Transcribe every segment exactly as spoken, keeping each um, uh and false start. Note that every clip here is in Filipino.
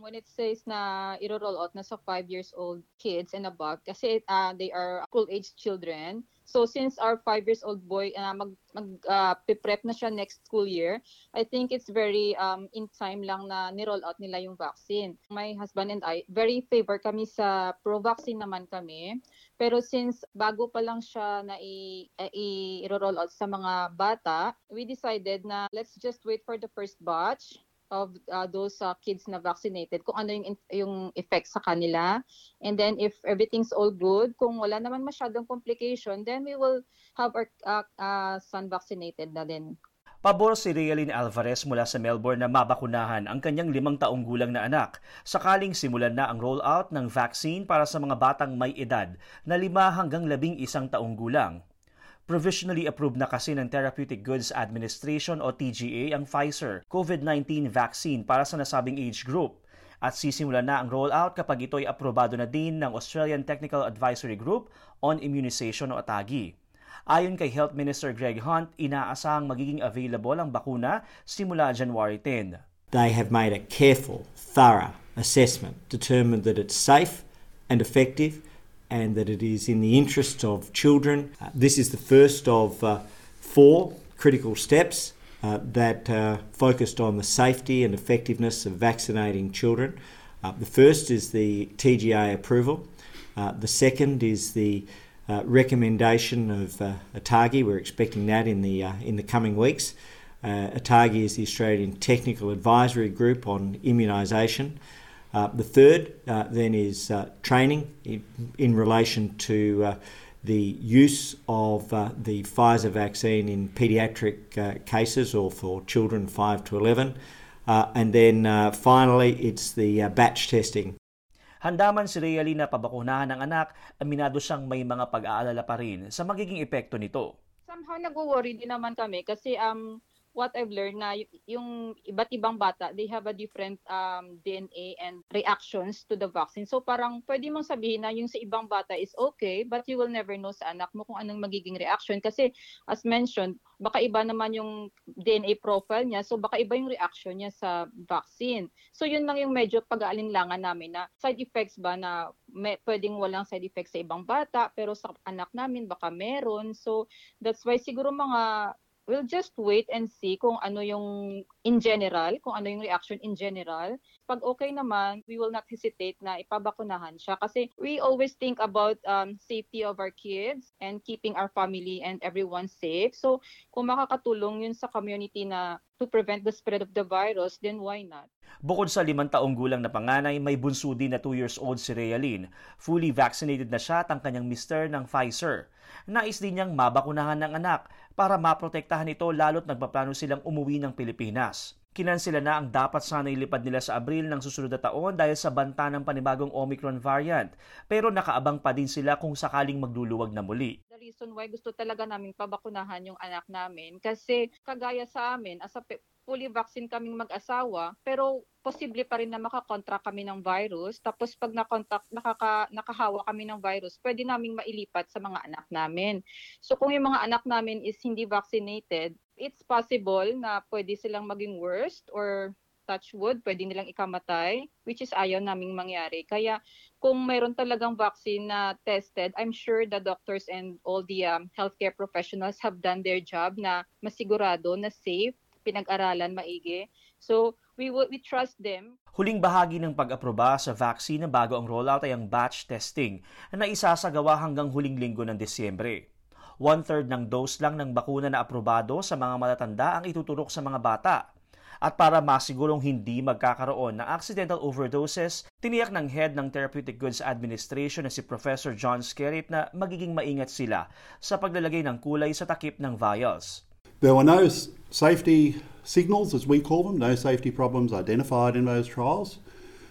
when it says na i-roll out na sa five years old kids and above kasi uh, they are school-age children. So since our five years old boy uh, mag mag uh, prep na siya next school year, I think it's very um in time lang na ni-roll out nila yung vaccine. My husband and I very favor kami sa pro-vaccine naman kami. Pero since bago pa lang siya na i- i-roll out sa mga bata, we decided na let's just wait for the first batch of uh, those uh, kids na vaccinated, kung ano yung yung effect sa kanila. And then if everything's all good, kung wala naman masyadong complication, then we will have our uh, uh, son vaccinated na din. Pabor si Realyn Alvarez mula sa Melbourne na mabakunahan ang kanyang limang taong gulang na anak sakaling simulan na ang rollout ng vaccine para sa mga batang may edad na lima hanggang labing isang taong gulang. Provisionally approved na kasi ng Therapeutic Goods Administration o T G A ang Pfizer COVID nineteen vaccine para sa nasabing age group at sisimula na ang rollout kapag ito'y aprobado na din ng Australian Technical Advisory Group on Immunization o A T A G I. Ayon kay Health Minister Greg Hunt, inaasahang magiging available ang bakuna simula January tenth. They have made a careful, thorough assessment, determined that it's safe and effective and that it is in the interest of children. Uh, this is the first of uh, four critical steps uh, that uh, focused on the safety and effectiveness of vaccinating children. Uh, the first is the T G A approval. Uh, the second is the uh, recommendation of uh, A T A G I. We're expecting that in the uh, in the coming weeks. Uh, A T A G I is the Australian Technical Advisory Group on Immunisation. Uh, the third uh, then is uh, training in, in relation to uh, the use of uh, the Pfizer vaccine in paediatric uh, cases or for children five to eleven. Uh, and then uh, finally, it's the uh, batch testing. Handa man si Realyn na pabakunahan ng anak, aminado siyang may mga pag-aalala pa rin sa magiging epekto nito. Somehow nag-worry din naman kami kasi um what I've learned na yung iba't ibang bata, they have a different um, D N A and reactions to the vaccine. So parang pwede mong sabihin na yung sa ibang bata is okay, but you will never know sa anak mo kung anong magiging reaction. Kasi as mentioned, baka iba naman yung D N A profile niya, so baka iba yung reaction niya sa vaccine. So yun lang yung medyo pag-aalinlangan namin na side effects ba na may, pwedeng walang side effects sa ibang bata, pero sa anak namin baka meron. So that's why siguro mga we'll just wait and see kung ano yung in general, kung ano yung reaction in general. Pag okay naman, we will not hesitate na ipabakunahan siya kasi we always think about um, safety of our kids and keeping our family and everyone safe. So kung makakatulong yun sa community na to prevent the spread of the virus, then why not? Bukod sa limang taong gulang na panganay, may bunso din na two years old si Realyn. Fully vaccinated na siya at ang kanyang mister ng Pfizer. Nais din niyang mabakunahan ng anak para maprotektahan ito lalo't nagpaplano silang umuwi ng Pilipinas. Kinansela na ang dapat sana ilipad nila sa Abril ng susunod na taon dahil sa banta ng panibagong Omicron variant. Pero nakaabang pa din sila kung sakaling magluluwag na muli. The reason why gusto talaga namin pabakunahan yung anak namin kasi kagaya sa amin, as a fully vaccine kaming mag-asawa, pero posible pa rin na makakontract kami ng virus. Tapos pag nakontract, nakaka, nakahawa kami ng virus, pwede naming mailipat sa mga anak namin. So kung yung mga anak namin is hindi vaccinated, it's possible na pwede silang maging worst or touch wood, pwede nilang ikamatay, which is ayaw naming mangyari. Kaya kung mayroon talagang vaccine na tested, I'm sure the doctors and all the um, healthcare professionals have done their job na masigurado na safe, pinag-aralan maigi. So we will, we trust them. Huling bahagi ng pag-aproba sa vaccine na bago ang rollout ay ang batch testing na naisasagawa hanggang huling linggo ng Disyembre. One-third ng dose lang ng bakuna na aprobado sa mga matatanda ang ituturok sa mga bata. At para masigurong hindi magkakaroon ng accidental overdoses, tiniyak ng head ng Therapeutic Goods Administration na si Professor John Skerritt na magiging maingat sila sa paglalagay ng kulay sa takip ng vials. There were no safety signals, as we call them, no safety problems identified in those trials.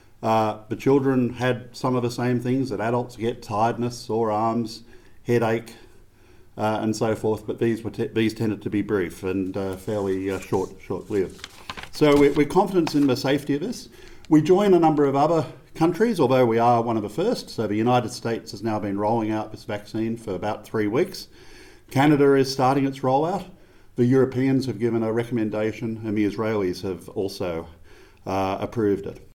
Uh, the children had some of the same things that adults get: tiredness, sore arms, headache, uh, and so forth. But these were te- these tended to be brief and uh, fairly uh, short, short-lived. So we're, we're confident in the safety of this. We join a number of other countries, although we are one of the first. So the United States has now been rolling out this vaccine for about three weeks. Canada is starting its rollout. The Europeans have given a recommendation, and the Israelis have also uh, approved it.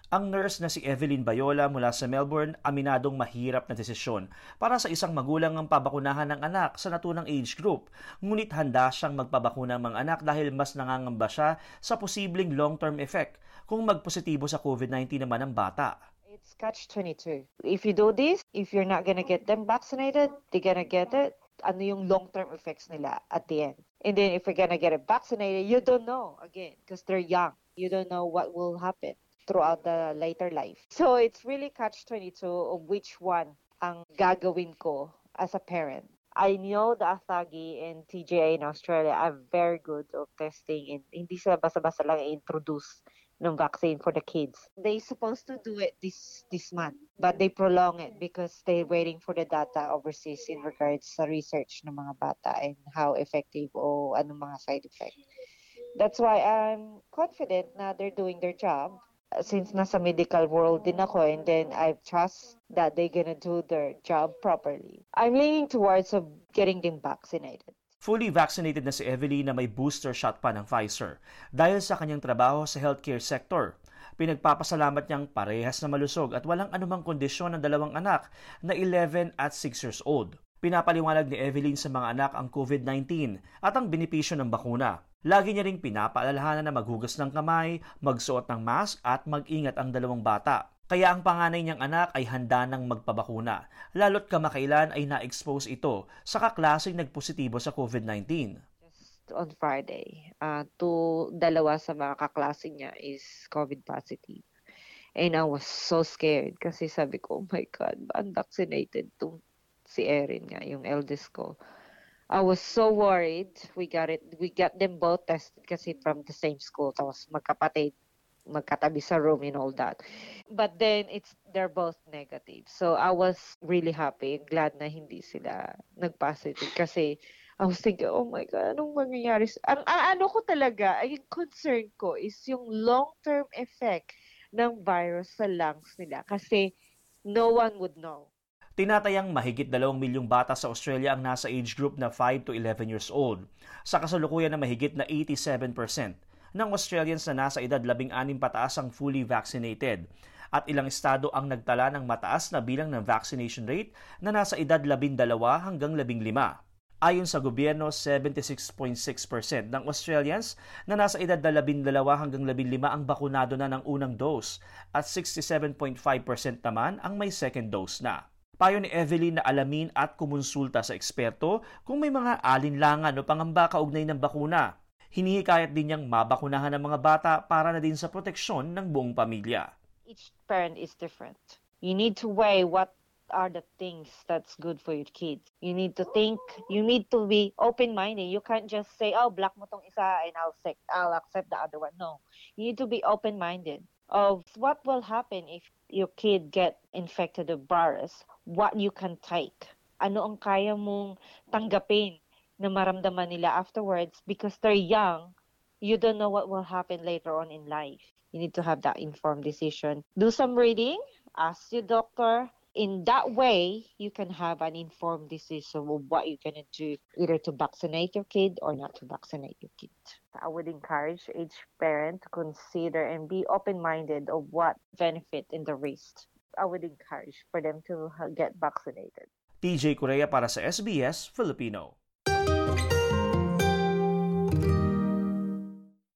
Ang nurse na si Evelyn Bayola mula sa Melbourne aminadong mahirap na desisyon para sa isang magulang ang pabakunahan ng anak sa naturang age group. Ngunit handa siyang magpabakuna ng mga anak dahil mas nangangamba siya sa posibleng long-term effect kung magpositibo sa COVID nineteen naman ang bata. It's catch twenty-two. If you do this, if you're not gonna get them vaccinated, they're gonna get it. Ano yung long-term effects nila at the end. And then if you're gonna get it vaccinated, you don't know, again, because they're young. You don't know what will happen throughout the later life. So it's really catch twenty-two of which one ang gagawin ko as a parent. I know the ATHAGI and T G A in Australia are very good of testing and hindi sila basta-basta lang i-introduce ng vaccine for the kids. They supposed to do it this this month, but they prolong it because they're waiting for the data overseas in regards sa research ng mga bata and how effective o anong mga side effect. That's why I'm confident na they're doing their job. Since nasa medical world din ako, and then I trust that they're gonna do their job properly. I'm leaning towards of getting them vaccinated. Fully vaccinated na si Evelyn na may booster shot pa ng Pfizer dahil sa kanyang trabaho sa healthcare sector. Pinagpapasalamat niyang parehas na malusog at walang anumang kondisyon ng dalawang anak na eleven at six years old. Pinapaliwanag ni Evelyn sa mga anak ang COVID nineteen at ang benepisyo ng bakuna. Lagi niya ring pinapaalalahanan na maghugas ng kamay, magsuot ng mask at mag-ingat ang dalawang bata. Kaya ang panganay niyang anak ay handa ng magpabakuna, lalo't kamakailan ay na-expose ito sa kaklaseng nagpositibo sa COVID nineteen. Just on Friday, uh, to dalawa sa mga kaklase niya is COVID positive. And I was so scared kasi sabi ko, oh my God, unvaccinated to si Erin nga, yung eldest ko. I was so worried. We got it. We got them both tested kasi from the same school. Tapos magkapatid, magkatabi sa room and all that. But then it's they're both negative. So I was really happy, glad na hindi sila nag-positive kasi I was thinking, oh my God, anong mangyayari? Ang, ang ano ko talaga, ay yung concern ko is yung long-term effect ng virus sa lungs nila kasi no one would know. Tinatayang mahigit dalawang milyong bata sa Australia ang nasa age group na five to eleven years old. Sa kasalukuyan na mahigit na eighty-seven percent ng Australians na nasa edad labing anim pataas ang fully vaccinated. At ilang estado ang nagtala ng mataas na bilang ng vaccination rate na nasa edad labindalawa hanggang labing lima. Ayon sa gobyerno, seventy-six point six percent ng Australians na nasa edad na labindalawa hanggang labing lima ang bakunado na ng unang dose at sixty-seven point five percent naman ang may second dose na. Payo ni Evelyn na alamin at kumonsulta sa eksperto kung may mga alinlangan o pangamba kaugnay ng bakuna. Hinihikayat din niyang mabakunahan ng mga bata para na din sa proteksyon ng buong pamilya. Each parent is different. You need to weigh what are the things that's good for your kids. You need to think, you need to be open-minded. You can't just say, oh, block mo tong isa and I'll accept, I'll accept the other one. No, you need to be open-minded of what will happen if your kid get infected with virus, what you can take. Ano ang kaya mong tanggapin na maramdaman nila afterwards because they're young. You don't know what will happen later on in life. You need to have that informed decision. Do some reading, ask your doctor. In that way, you can have an informed decision of what you're going to do, either to vaccinate your kid or not to vaccinate your kid. I would encourage each parent to consider and be open-minded of what benefit and the risk. I would encourage for them to get vaccinated. T J Correa para sa S B S Filipino.